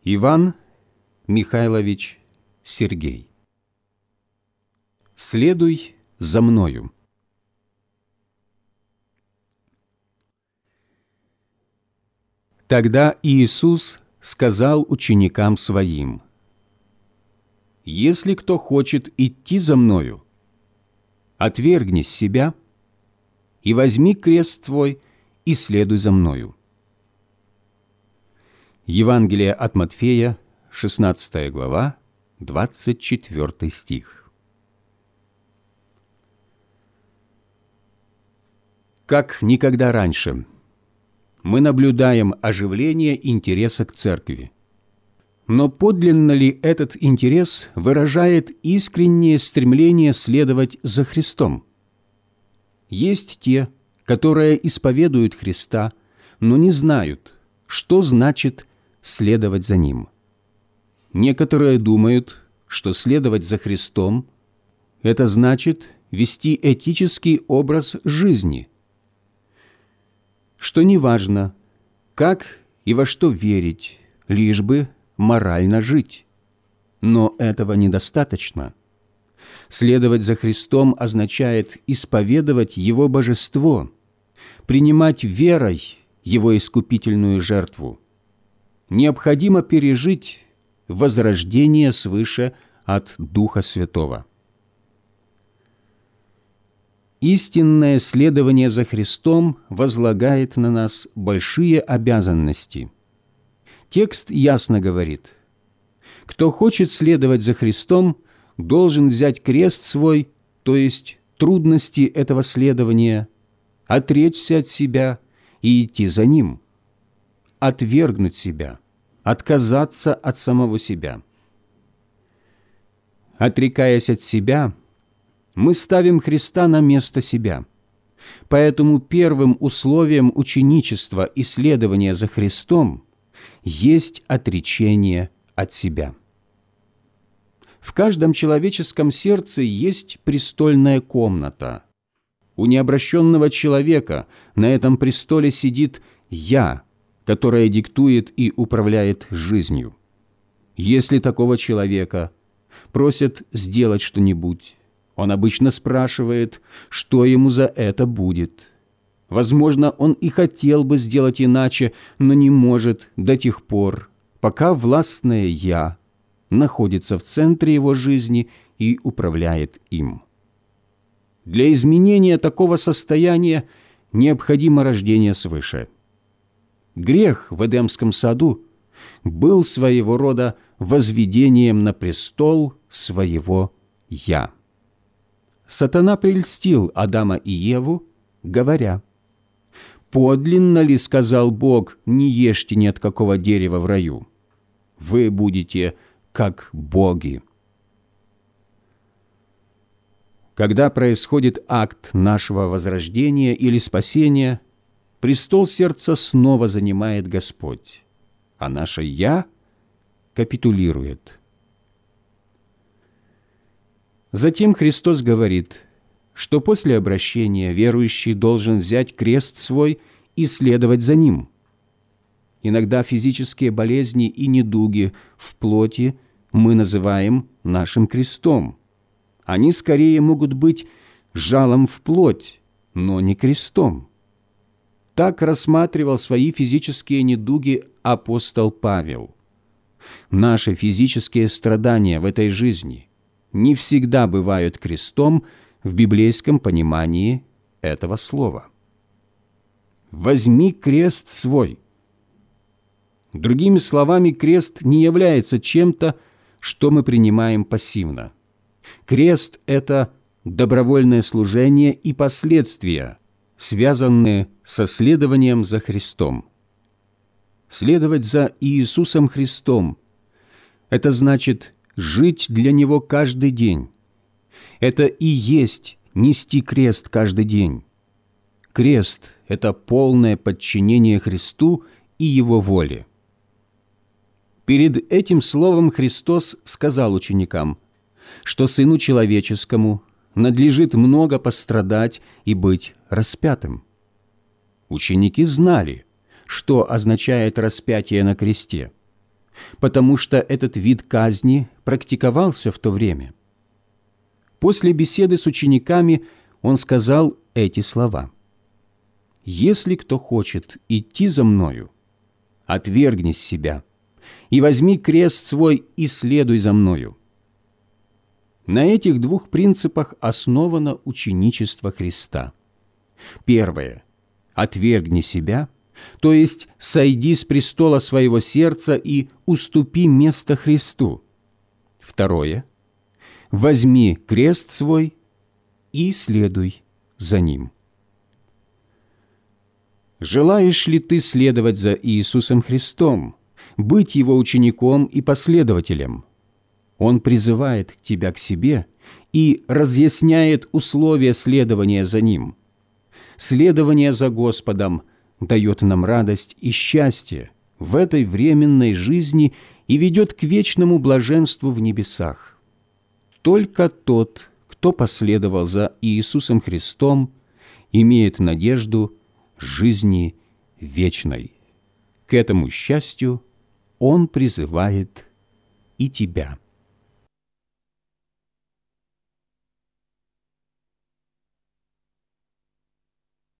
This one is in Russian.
Иван Михайлович Сергей. Следуй за мною. Тогда Иисус сказал ученикам Своим: «Если кто хочет идти за Мною, отвергни себя и возьми крест твой и следуй за Мною». Евангелие от Матфея, 16 глава, 24 стих. Как никогда раньше мы наблюдаем оживление интереса к церкви. Но подлинно ли этот интерес выражает искреннее стремление следовать за Христом? Есть те, которые исповедуют Христа, но не знают, что значит следовать за Ним. Некоторые думают, что следовать за Христом – это значит вести этический образ жизни, что неважно, как и во что верить, лишь бы морально жить. Но этого недостаточно. Следовать за Христом означает исповедовать Его божество, принимать верой Его искупительную жертву. Необходимо пережить возрождение свыше от Духа Святого. Истинное следование за Христом возлагает на нас большие обязанности. Текст ясно говорит: кто хочет следовать за Христом, должен взять крест свой, то есть трудности этого следования, отречься от себя и идти за Ним, отвергнуть себя, отказаться от самого себя. Отрекаясь от себя, мы ставим Христа на место себя. Поэтому первым условием ученичества и следования за Христом есть отречение от себя. В каждом человеческом сердце есть престольная комната. У необращенного человека на этом престоле сидит «Я», которое диктует и управляет жизнью. Если такого человека просят сделать что-нибудь, он обычно спрашивает, что ему за это будет. Возможно, он и хотел бы сделать иначе, но не может до тех пор, пока властное «Я» находится в центре его жизни и управляет им. Для изменения такого состояния необходимо рождение свыше. Грех в Эдемском саду был своего рода возведением на престол своего «Я». Сатана прельстил Адама и Еву, говоря: «Подлинно ли, сказал Бог, не ешьте ни от какого дерева в раю? Вы будете как боги». Когда происходит акт нашего возрождения или спасения, престол сердца снова занимает Господь, а наше «Я» капитулирует. Затем Христос говорит, что после обращения верующий должен взять крест свой и следовать за Ним. Иногда физические болезни и недуги в плоти мы называем нашим крестом. Они скорее могут быть жалом в плоть, но не крестом. Так рассматривал свои физические недуги апостол Павел. Наши физические страдания в этой жизни не всегда бывают крестом в библейском понимании этого слова. «Возьми крест свой». Другими словами, крест не является чем-то, что мы принимаем пассивно. Крест – это добровольное служение и последствия, связанные со следованием за Христом. Следовать за Иисусом Христом – это значит жить для Него каждый день. Это и есть нести крест каждый день. Крест – это полное подчинение Христу и Его воле. Перед этим словом Христос сказал ученикам, что Сыну Человеческому надлежит много пострадать и быть распятым. Ученики знали, что означает распятие на кресте. потому что этот вид казни практиковался в то время. После беседы с учениками Он сказал эти слова: «Если кто хочет идти за Мною, отвергни себя и возьми крест свой и следуй за Мною». На этих двух принципах основано ученичество Христа. Первое – отвергни себя, то есть сойди с престола своего сердца и уступи место Христу. Второе – возьми крест свой и следуй за Ним. Желаешь ли ты следовать за Иисусом Христом, быть Его учеником и последователем? Он призывает тебя к себе и разъясняет условия следования за Ним. Следование за Господом дает нам радость и счастье в этой временной жизни и ведет к вечному блаженству в небесах. Только тот, кто последовал за Иисусом Христом, имеет надежду жизни вечной. К этому счастью Он призывает и тебя.